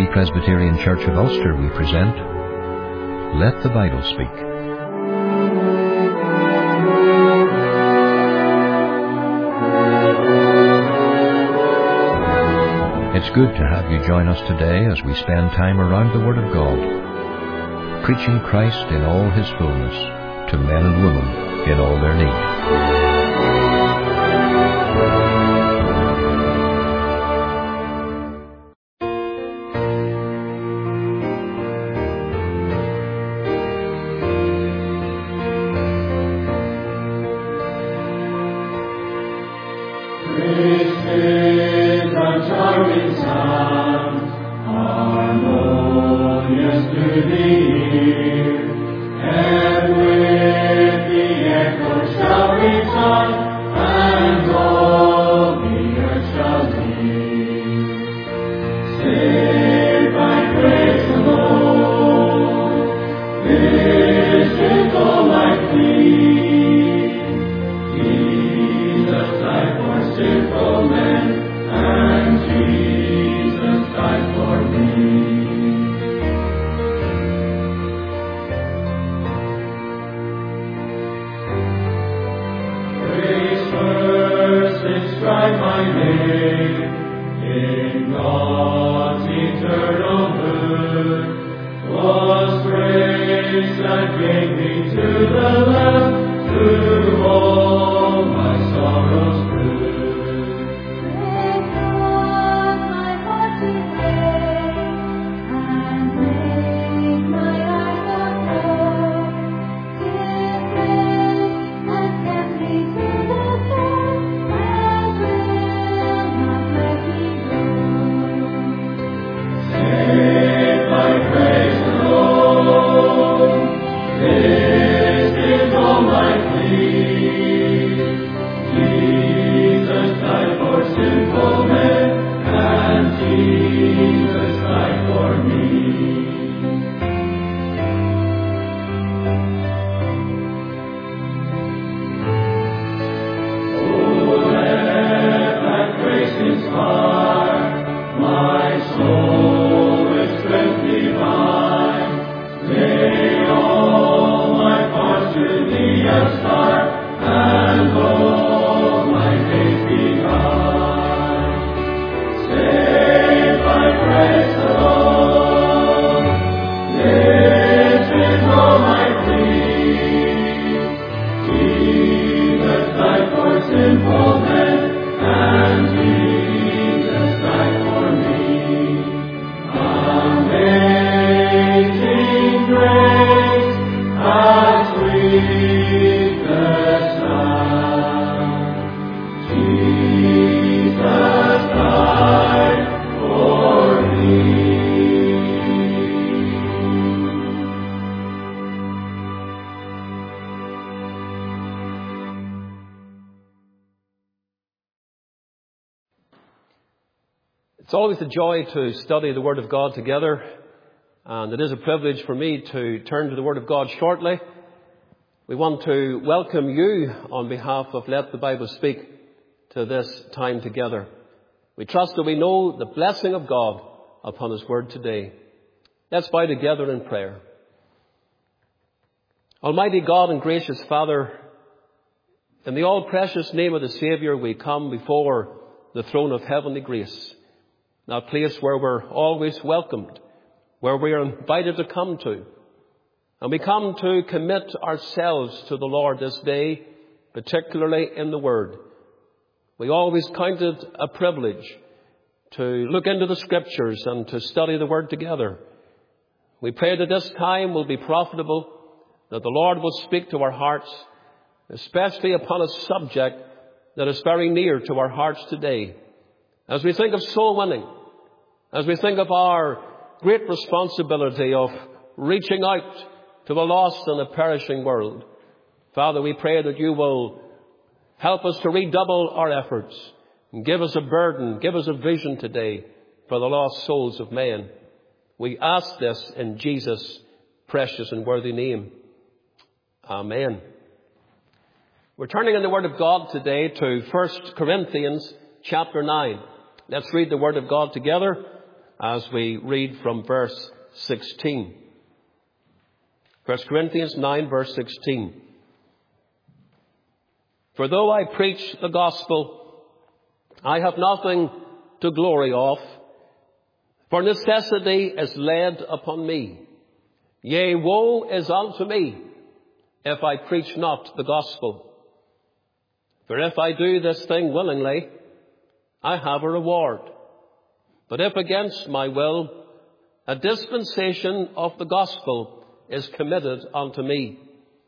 Free Presbyterian Church of Ulster, we present Let the Bible Speak. It's good to have you join us today as we spend time around the Word of God, preaching Christ in all His fullness to men and women in all their need. It's always a joy to study the Word of God together, and it is a privilege for me to turn to the Word of God shortly. We want to welcome you on behalf of Let the Bible Speak to this time together. We trust that we know the blessing of God upon His Word today. Let's bow together in prayer. Almighty God and gracious Father, in the all-precious name of the Saviour, we come before the throne of heavenly grace, that place where we're always welcomed, where we are invited to come to. And we come to commit ourselves to the Lord this day, particularly in the Word. We always count it a privilege to look into the Scriptures and to study the Word together. We pray that this time will be profitable, that the Lord will speak to our hearts, especially upon a subject that is very near to our hearts today. As we think of soul winning, as we think of our great responsibility of reaching out to a lost and a perishing world, Father, we pray that you will help us to redouble our efforts and give us a burden, give us a vision today for the lost souls of men. We ask this in Jesus' precious and worthy name. Amen. We're turning in the Word of God today to 1 Corinthians chapter 9. Let's read the Word of God together. as we read from verse 16. 1 Corinthians 9, verse 16. For though I preach the gospel, I have nothing to glory of, for necessity is laid upon me. Yea, woe is unto me, if I preach not the gospel. For if I do this thing willingly, I have a reward. But if against my will, a dispensation of the gospel is committed unto me.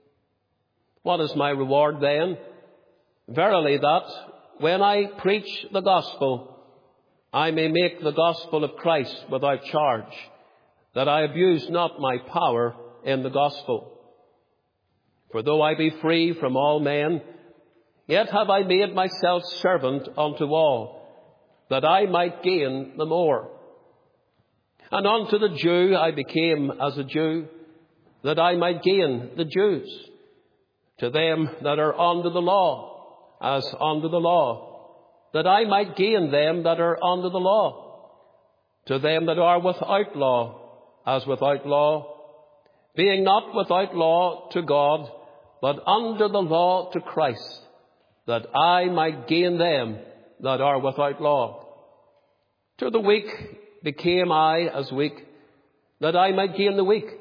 What is my reward then? Verily that, when I preach the gospel, I may make the gospel of Christ without charge, that I abuse not my power in the gospel. For though I be free from all men, yet have I made myself servant unto all, that I might gain the more. And unto the Jew I became as a Jew, that I might gain the Jews. To them that are under the law, as under the law, that I might gain them that are under the law. To them that are without law, as without law, being not without law to God, but under the law to Christ, that I might gain them that are without law. To the weak became I as weak, that I might gain the weak.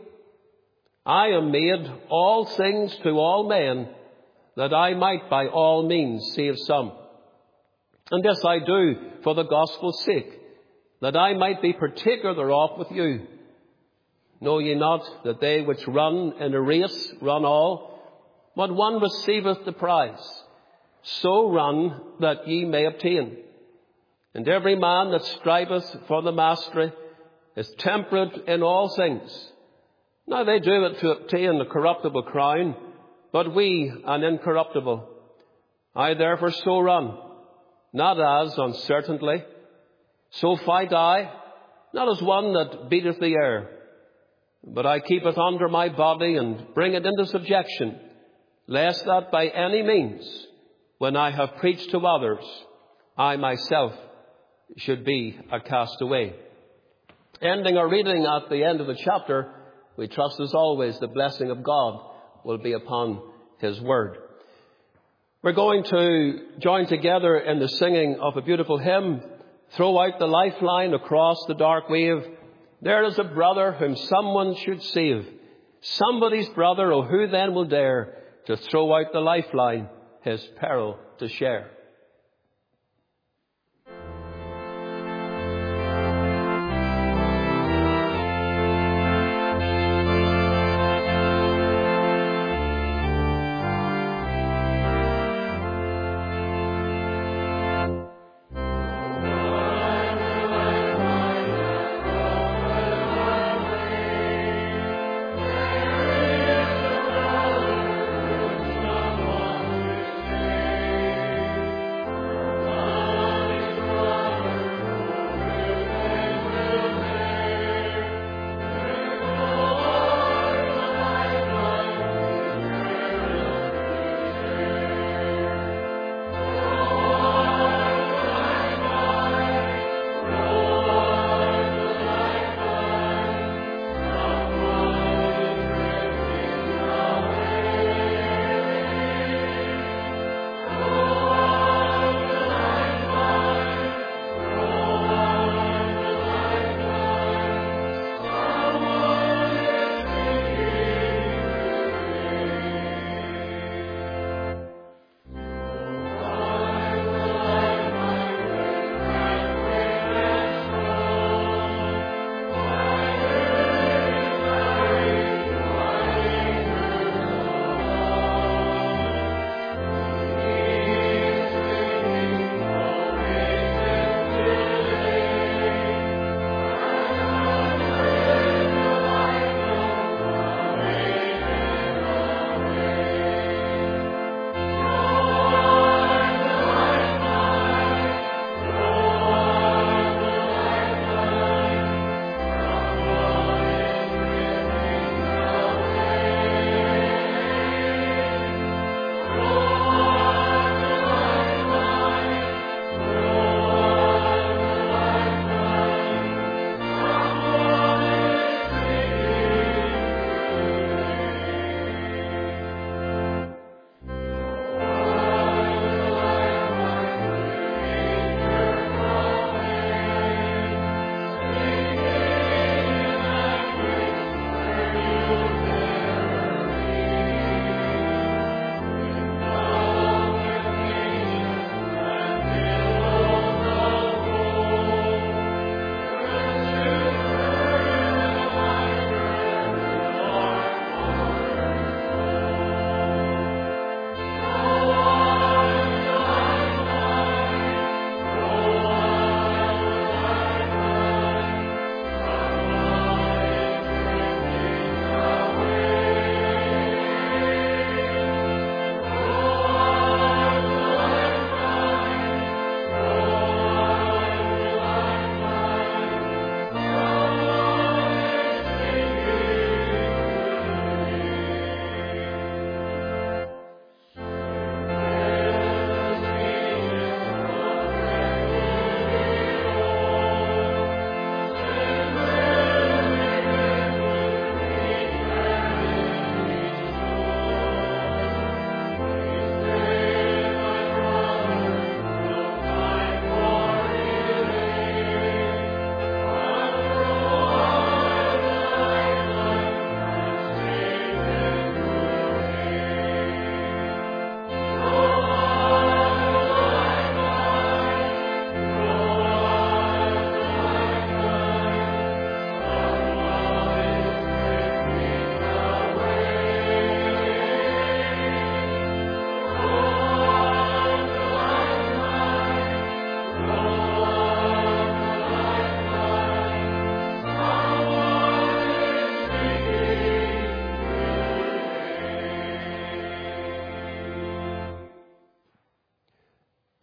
I am made all things to all men, that I might by all means save some. And this I do for the gospel's sake, that I might be partaker thereof with you. Know ye not that they which run in a race run all, but one receiveth the prize? So run that ye may obtain. And every man that striveth for the mastery is temperate in all things. Now they do it to obtain a corruptible crown, but we an incorruptible. I therefore so run, not as uncertainly. So fight I, not as one that beateth the air, but I keep it under my body and bring it into subjection, lest that by any means, when I have preached to others, I myself should be a castaway. Ending our reading at the end of the chapter, we trust as always the blessing of God will be upon his word. We're going to join together in the singing of a beautiful hymn, Throw Out the Lifeline Across the Dark Wave. There is a brother whom someone should save. Somebody's brother, oh who then will dare to throw out the lifeline, his peril to share.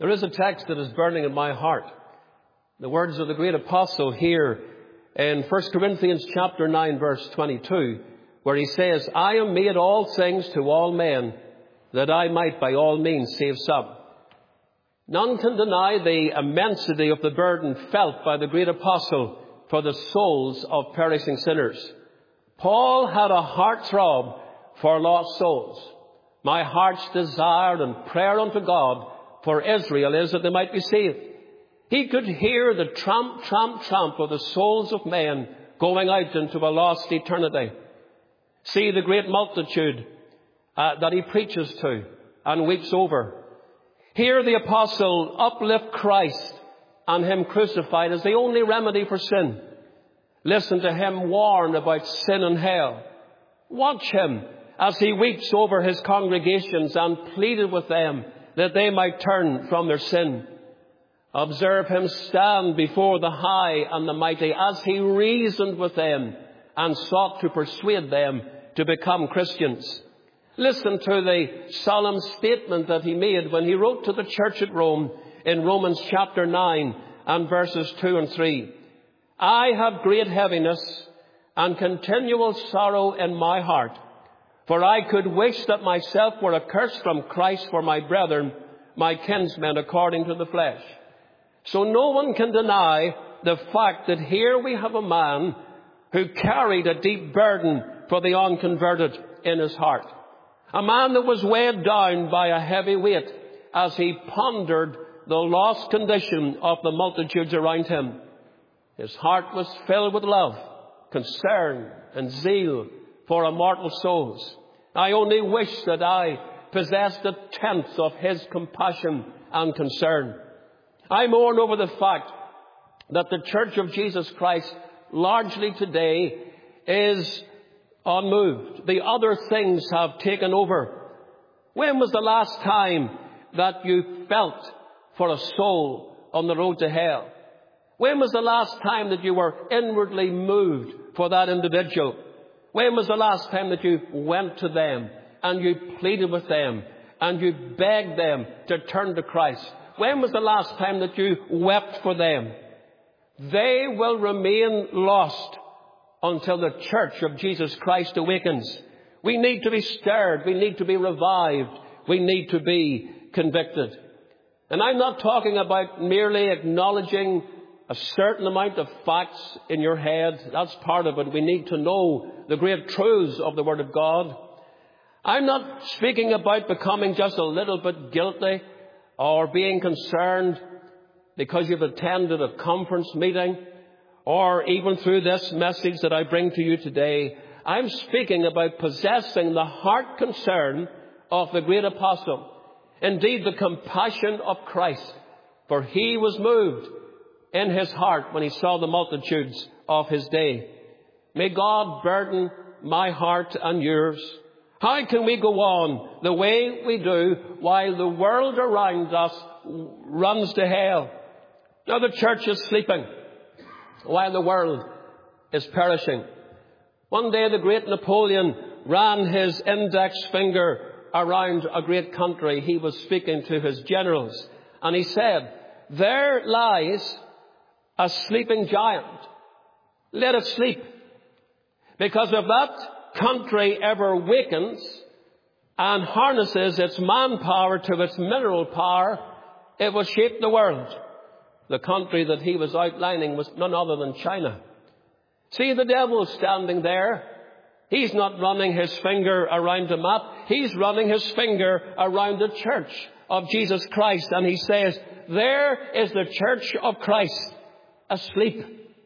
There is a text that is burning in my heart. The words of the great apostle here in 1 Corinthians chapter 9 verse 22, where he says, I am made all things to all men, that I might by all means save some. None can deny the immensity of the burden felt by the great apostle for the souls of perishing sinners. Paul had a heartthrob for lost souls. My heart's desire and prayer unto God for Israel is that they might be saved. He could hear the tramp, tramp, tramp of the souls of men going out into a lost eternity. See the great multitude that he preaches to and weeps over. Hear the apostle uplift Christ and him crucified as the only remedy for sin. Listen to him warn about sin and hell. Watch him as he weeps over his congregations and pleaded with them that they might turn from their sin. Observe him stand before the high and the mighty as he reasoned with them and sought to persuade them to become Christians. Listen to the solemn statement that he made when he wrote to the church at Rome in Romans chapter 9 and verses 2 and 3. I have great heaviness and continual sorrow in my heart, for I could wish that myself were accursed from Christ for my brethren, my kinsmen according to the flesh. So no one can deny the fact that here we have a man who carried a deep burden for the unconverted in his heart. A man that was weighed down by a heavy weight as he pondered the lost condition of the multitudes around him. His heart was filled with love, concern, and zeal for immortal souls. I only wish that I possessed a tenth of his compassion and concern. I mourn over the fact that the Church of Jesus Christ largely today is unmoved. The other things have taken over. When was the last time that you felt for a soul on the road to hell? When was the last time that you were inwardly moved for that individual? When was the last time that you went to them and you pleaded with them and you begged them to turn to Christ? When was the last time that you wept for them? They will remain lost until the Church of Jesus Christ awakens. We need to be stirred. We need to be revived. We need to be convicted. And I'm not talking about merely acknowledging a certain amount of facts in your head. That's part of it. We need to know the great truths of the Word of God. I'm not speaking about becoming just a little bit guilty or being concerned because you've attended a conference meeting or even through this message that I bring to you today. I'm speaking about possessing the heart concern of the great apostle. Indeed, the compassion of Christ. For he was moved in his heart when he saw the multitudes of his day. May God burden my heart and yours. How can we go on the way we do while the world around us runs to hell? Now the church is sleeping while the world is perishing. One day the great Napoleon ran his index finger around a great country. He was speaking to his generals and he said, there lies a sleeping giant. Let it sleep. Because if that country ever wakens and harnesses its manpower to its mineral power, it will shape the world. The country that he was outlining was none other than China. See, the devil's standing there. He's not running his finger around a map. He's running his finger around the church of Jesus Christ. And he says, there is the church of Christ asleep.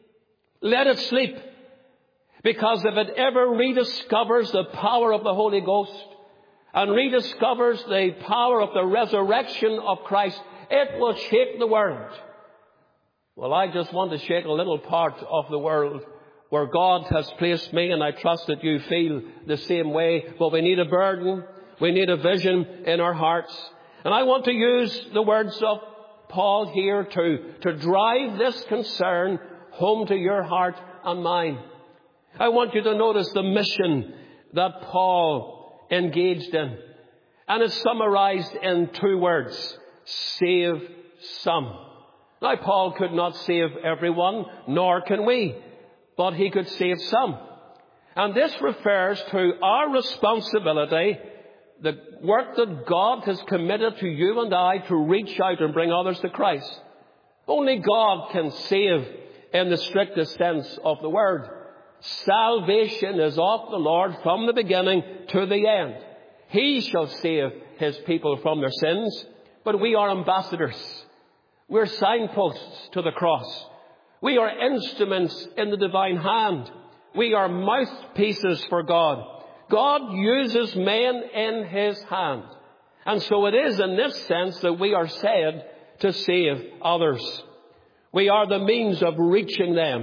Let it sleep. Because if it ever rediscovers the power of the Holy Ghost and rediscovers the power of the resurrection of Christ, it will shake the world. Well, I just want to shake a little part of the world where God has placed me, and I trust that you feel the same way. But we need a burden. We need a vision in our hearts. And I want to use the words of Paul here to drive this concern home to your heart and mine. I want you to notice the mission that Paul engaged in. And it's summarized in two words. save some. Now, Paul could not save everyone, nor can we, but he could save some. And this refers to our responsibility, the work that God has committed to you and I to reach out and bring others to Christ. Only God can save in the strictest sense of the word. Salvation is of the Lord from the beginning to the end. He shall save his people from their sins, but we are ambassadors. We're signposts to the cross. We are instruments in the divine hand. We are mouthpieces for God. God uses men in his hand. And so it is in this sense that we are said to save others. We are the means of reaching them.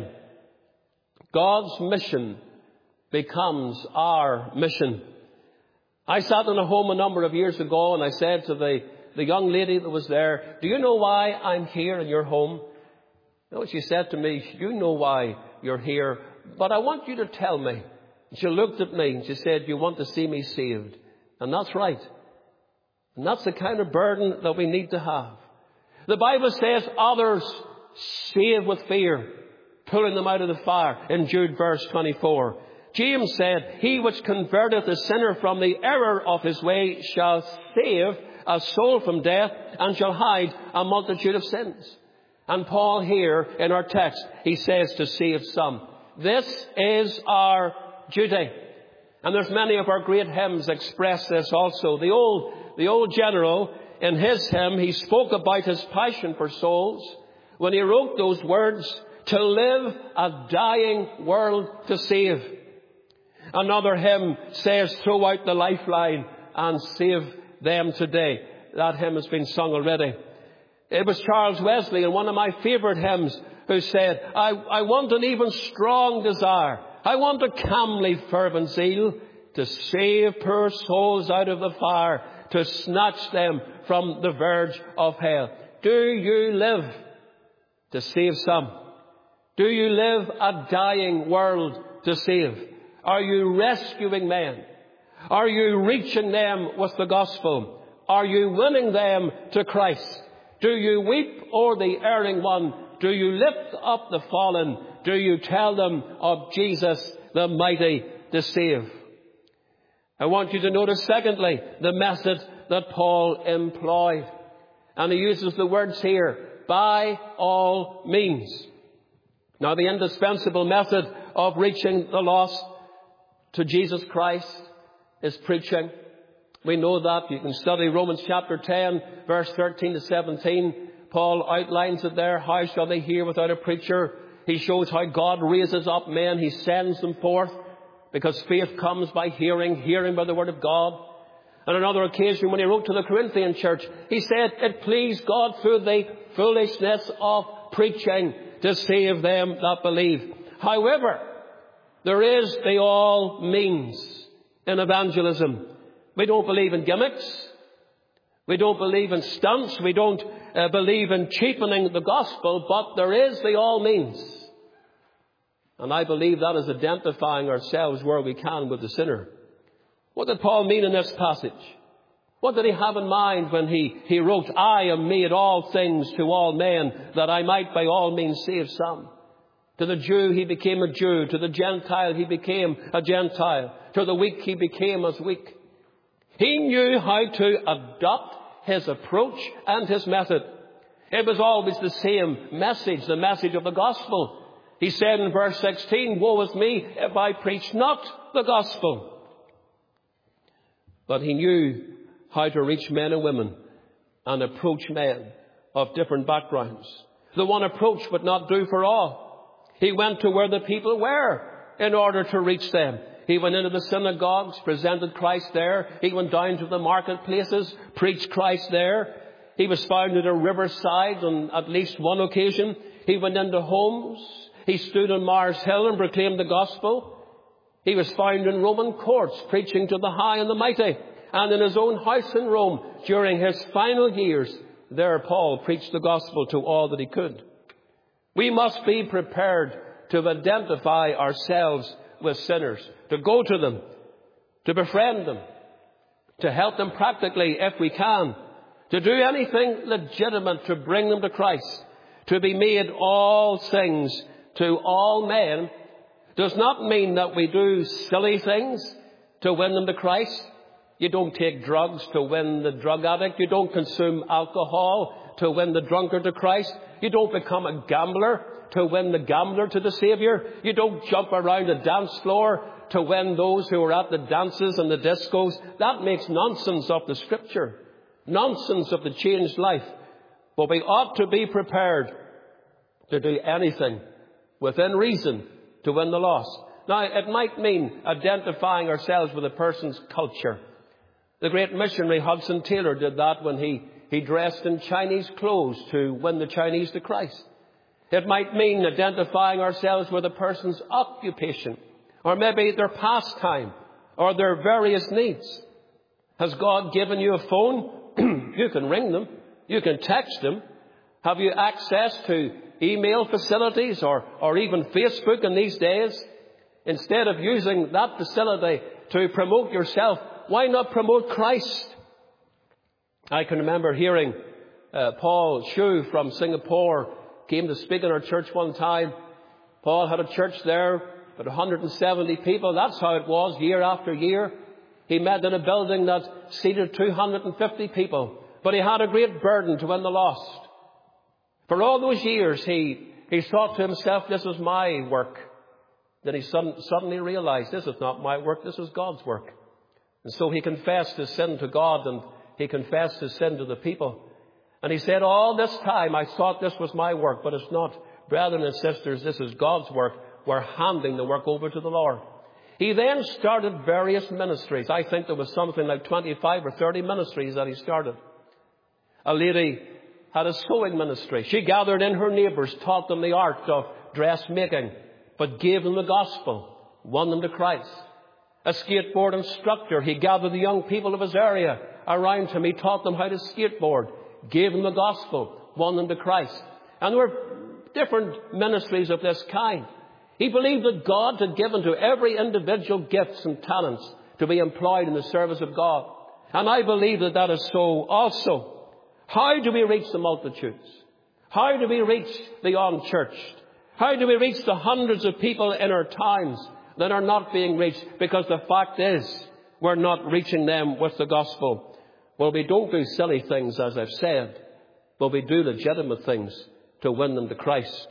God's mission becomes our mission. I sat in a home a number of years ago and I said to the young lady that was there, "Do you know why I'm here in your home?" No, she said to me, "You know why you're here, but I want you to tell me." And she looked at me and she said, "You want to see me saved." And that's right. And that's the kind of burden that we need to have. The Bible says others save with fear, pulling them out of the fire in Jude verse 24. James said, "He which converteth a sinner from the error of his way shall save a soul from death and shall hide a multitude of sins." And Paul here in our text, he says to save some. This is our duty. And there's many of our great hymns express this also. The old general, in his hymn, he spoke about his passion for souls when he wrote those words, "To live a dying world to save." Another hymn says, "Throw out the lifeline and save them today." That hymn has been sung already. It was Charles Wesley in one of my favourite hymns who said, I want an even strong desire. I want a calmly fervent zeal to save poor souls out of the fire, to snatch them from the verge of hell. Do you live to save some? Do you live a dying world to save? Are you rescuing men? Are you reaching them with the gospel? Are you winning them to Christ? Do you weep o'er the erring one? Do you lift up the fallen? Do you tell them of Jesus, the mighty to save? I want you to notice, secondly, the method that Paul employed. And he uses the words here, by all means. Now, the indispensable method of reaching the lost to Jesus Christ is preaching. We know that. You can study Romans chapter 10, verse 13 to 17. Paul outlines it there. How shall they hear without a preacher? He shows how God raises up men. He sends them forth because faith comes by hearing, hearing by the word of God. On another occasion, when he wrote to the Corinthian church, he said, "It pleased God through the foolishness of preaching to save them that believe." However, there is the all means in evangelism. We don't believe in gimmicks. We don't believe in stunts. We don't believe in cheapening the gospel, but there is the all means. And I believe that is identifying ourselves where we can with the sinner. What did Paul mean in this passage? What did he have in mind when he wrote, "I am made all things to all men, that I might by all means save some"? To the Jew, he became a Jew. To the Gentile, he became a Gentile. To the weak, he became as weak. He knew how to adopt his approach and his method. It was always the same message, the message of the gospel. He said in verse 16, "Woe is me if I preach not the gospel." But he knew how to reach men and women and approach men of different backgrounds. The one approach would not do for all. He went to where the people were in order to reach them. He went into the synagogues, presented Christ there. He went down to the marketplaces, preached Christ there. He was found at a riverside on at least one occasion. He went into homes. He stood on Mars Hill and proclaimed the gospel. He was found in Roman courts, preaching to the high and the mighty. And in his own house in Rome, during his final years, there Paul preached the gospel to all that he could. We must be prepared to identify ourselves with sinners, to go to them, to befriend them, to help them practically if we can, to do anything legitimate to bring them to Christ, to be made all things to all men, does not mean that we do silly things to win them to Christ. You don't take drugs to win the drug addict. You don't consume alcohol to win the drunkard to Christ. You don't become a gambler to win the gambler to the Savior. You don't jump around the dance floor to win those who are at the dances and the discos. That makes nonsense of the Scripture, nonsense of the changed life. But we ought to be prepared to do anything within reason to win the lost. Now, it might mean identifying ourselves with a person's culture. The great missionary Hudson Taylor did that when he dressed in Chinese clothes to win the Chinese to Christ. It might mean identifying ourselves with a person's occupation, or maybe their pastime, or their various needs. Has God given you a phone? You can ring them. You can text them. Have you access to email facilities or even Facebook in these days? Instead of using that facility to promote yourself, why not promote Christ? I can remember hearing Paul Shu from Singapore came to speak in our church one time. Paul had a church there, about 170 people. That's how it was year after year. He met in a building that seated 250 people. But he had a great burden to win the lost. For all those years, he thought to himself, this is my work. Then he suddenly realized, this is not my work, this is God's work. And so he confessed his sin to God, and he confessed his sin to the people. And he said, all this time I thought this was my work, but it's not. Brethren and sisters, this is God's work. We're handing the work over to the Lord. He then started various ministries. I think there was something like 25 or 30 ministries that he started. A lady had a sewing ministry. She gathered in her neighbours, taught them the art of dressmaking, but gave them the gospel, won them to Christ. A skateboard instructor, he gathered the young people of his area around him. He taught them how to skateboard, gave them the gospel, won them to Christ. And there were different ministries of this kind. He believed that God had given to every individual gifts and talents to be employed in the service of God. And I believe that that is so also. How do we reach the multitudes? How do we reach the unchurched? How do we reach the hundreds of people in our towns that are not being reached? Because the fact is, we're not reaching them with the gospel. Well, we don't do silly things, as I've said, but we do legitimate things to win them to Christ.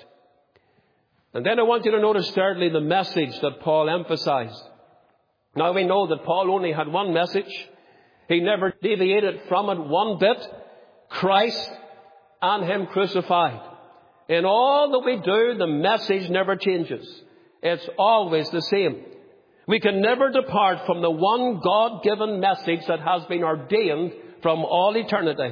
And then I want you to notice, thirdly, the message that Paul emphasized. Now, we know that Paul only had one message. He never deviated from it one bit. Christ and Him crucified. In all that we do, the message never changes. It's always the same. We can never depart from the one God-given message that has been ordained from all eternity.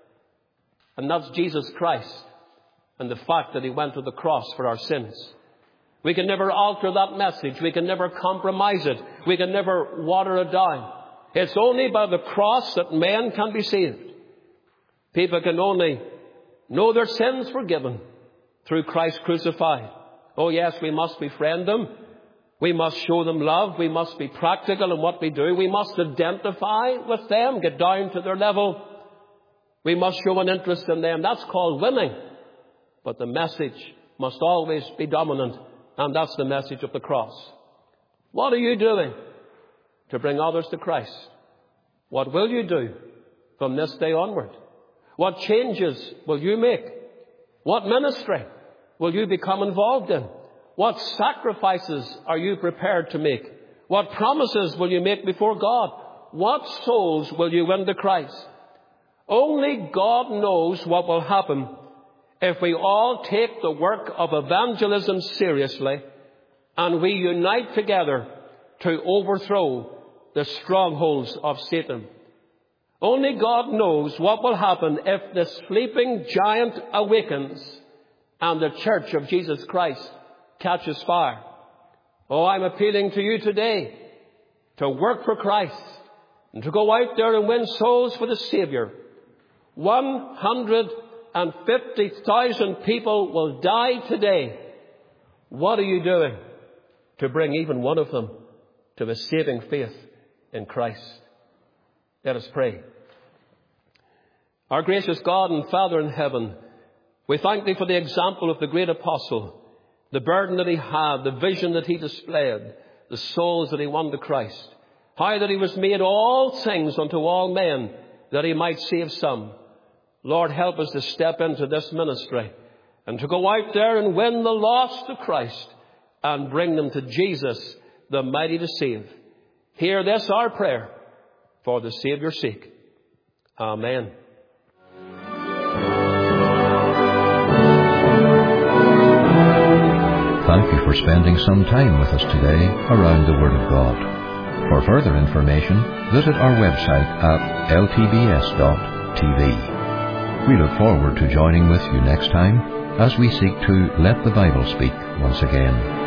And that's Jesus Christ and the fact that He went to the cross for our sins. We can never alter that message. We can never compromise it. We can never water it down. It's only by the cross that men can be saved. People can only know their sins forgiven through Christ crucified. Oh yes, we must befriend them. We must show them love. We must be practical in what we do. We must identify with them, get down to their level. We must show an interest in them. That's called winning. But the message must always be dominant, and that's the message of the cross. What are you doing to bring others to Christ? What will you do from this day onward? What changes will you make? What ministry will you become involved in? What sacrifices are you prepared to make? What promises will you make before God? What souls will you win to Christ? Only God knows what will happen if we all take the work of evangelism seriously and we unite together to overthrow the strongholds of Satan. Only God knows what will happen if the sleeping giant awakens and the church of Jesus Christ catches fire. Oh, I'm appealing to you today to work for Christ and to go out there and win souls for the Savior. 150,000 people will die today. What are you doing to bring even one of them to the saving faith in Christ? Let us pray. Our gracious God and Father in heaven, we thank Thee for the example of the great apostle, the burden that he had, the vision that he displayed, the souls that he won to Christ, how that he was made all things unto all men, that he might save some. Lord, help us to step into this ministry and to go out there and win the lost to Christ and bring them to Jesus, the mighty to save. Hear this our prayer for the Saviour's sake. Amen. Thank you for spending some time with us today around the Word of God. For further information, visit our website at ltbs.tv. We look forward to joining with you next time as we seek to let the Bible speak once again.